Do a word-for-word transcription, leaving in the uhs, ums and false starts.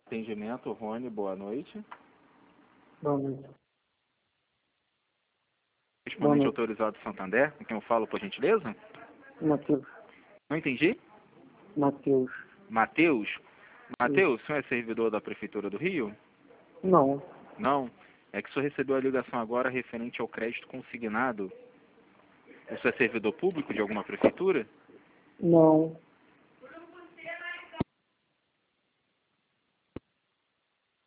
Atendimento, Rony, boa noite. Boa noite. Respondente autorizado Santander, com quem eu falo, por gentileza? Matheus. Não entendi? Matheus. Matheus? Matheus, o senhor é servidor da Prefeitura do Rio? Não. Não? É que o senhor recebeu a ligação agora referente ao crédito consignado. O senhor é servidor público de alguma prefeitura? Não.